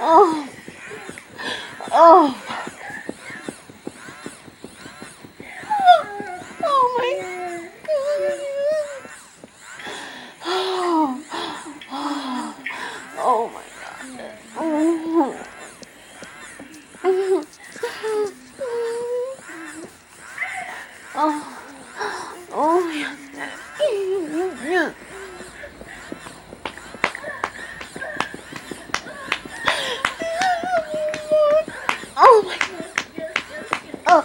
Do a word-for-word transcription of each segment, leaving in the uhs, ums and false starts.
Oh. Oh. Oh my God. Oh. Oh my God. Oh. Oh yeah. Oh my God. Oh.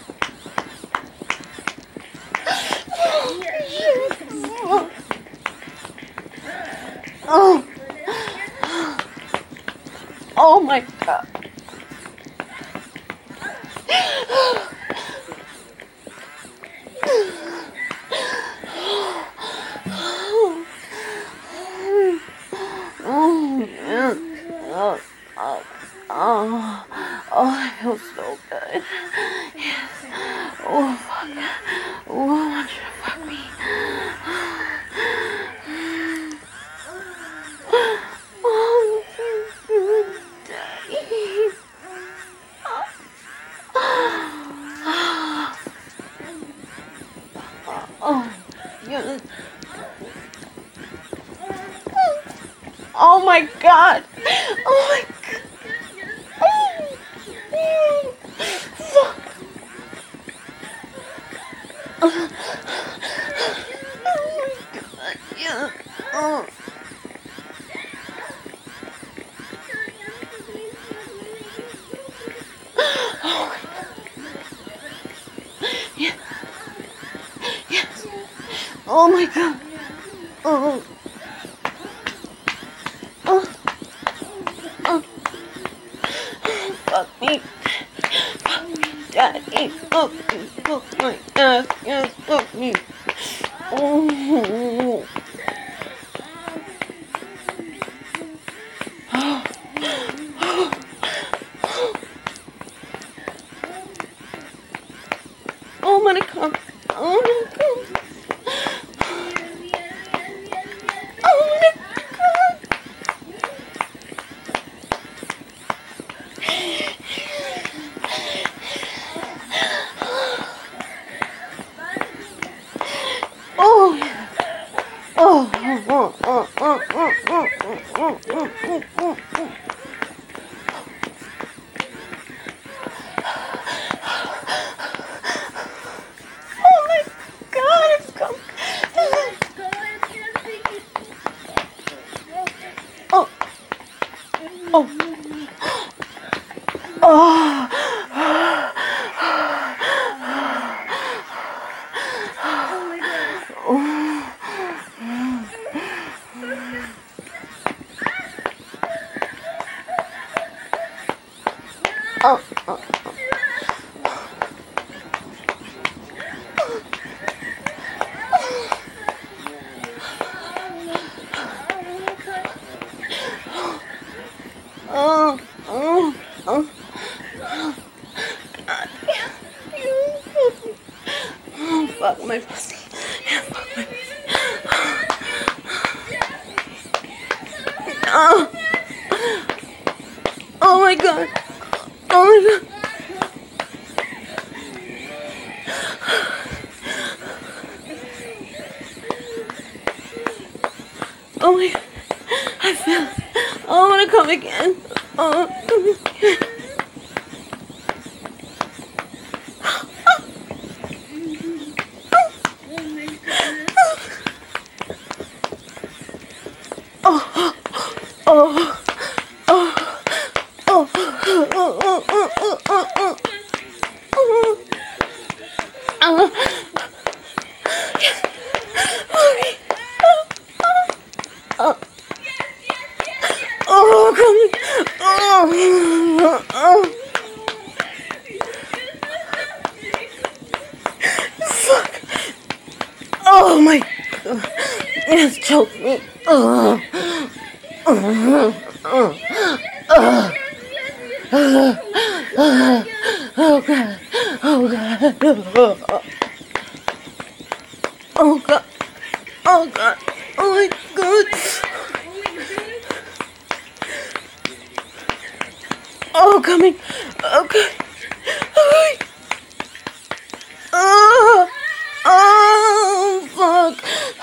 Oh. Oh my God. Oh, yeah. Oh, oh, oh, oh, I feel so good. Yes. Oh, fuck. Oh, I want you to fuck me. Oh, good daddy. Oh, yes. Oh my God. Oh my God. Fuck. Oh my God. Yeah. Oh. Oh. Yeah. Yes. Oh my God. Oh. Oh. Oh. Fuck me. Fuck me, daddy. Fuck me. Fuck my ass. Yes, fuck me. Oh. Oh, I'm gonna come. Oh, I'm gonna come. Oh, I'm gonna come. Oh, yeah. Oh, oh, oh, oh, oh, oh, oh, oh, oh, oh, oh. Oh my God, it's come. Oh, oh, oh. Oh, oh. Oh, oh, oh, God, yeah, you, oh, fuck my pussy, yeah, fuck my pussy, oh, oh my God, oh my God, oh my God, I feel it, oh, I wanna come again, oh, come again. Oh, oh, oh, oh, oh, oh, oh, oh, oh, oh, oh, oh, yes, okay, oh, oh, come, oh, oh, fuck, oh my God, yes, choke me, oh, oh, oh, oh. Oh, oh God, oh God, oh God, oh God, oh my God. Oh, coming. Okay. Okay. Oh, oh, fuck.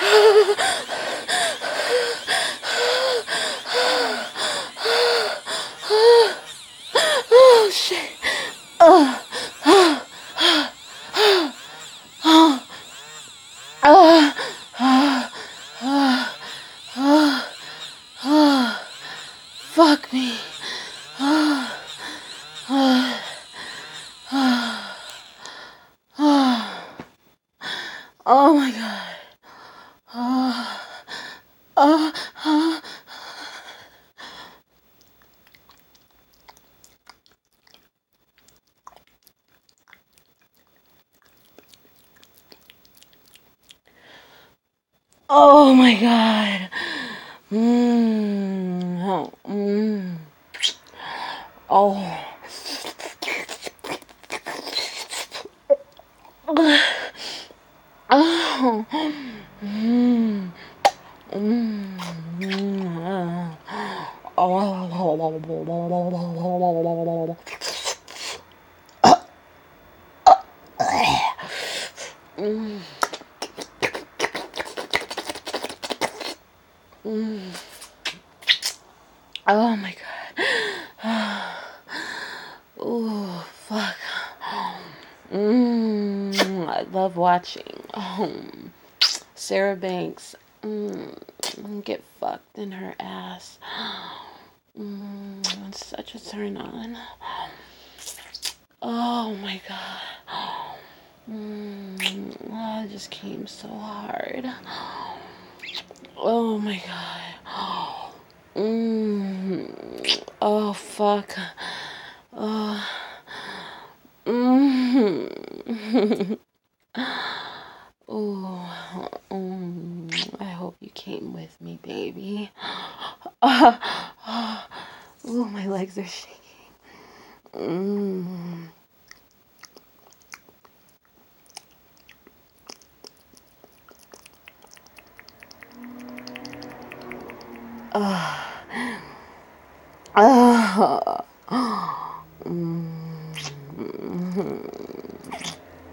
Oh, shit. Oh, oh, oh, oh, oh, oh, oh, oh, oh, fuck me. Oh, oh, oh, oh, oh my god. Oh, oh, oh. Oh my god. Mmm. Oh. Mmm. Oh. Oh. Mmm. Mmm. Oh. Mm. Mm. Oh my god. Oh, fuck. Mm. I love watching um, Sarah Banks mm, get fucked in her ass. Mm. It's such a turn on. Oh my god. Mm. Oh, it just came so hard. Oh my god. Mm. Oh fuck. Oh. Mm. Oh. Mm. I hope you came with me, baby. Oh, oh my legs are shaking. Mm. Oh. Oh.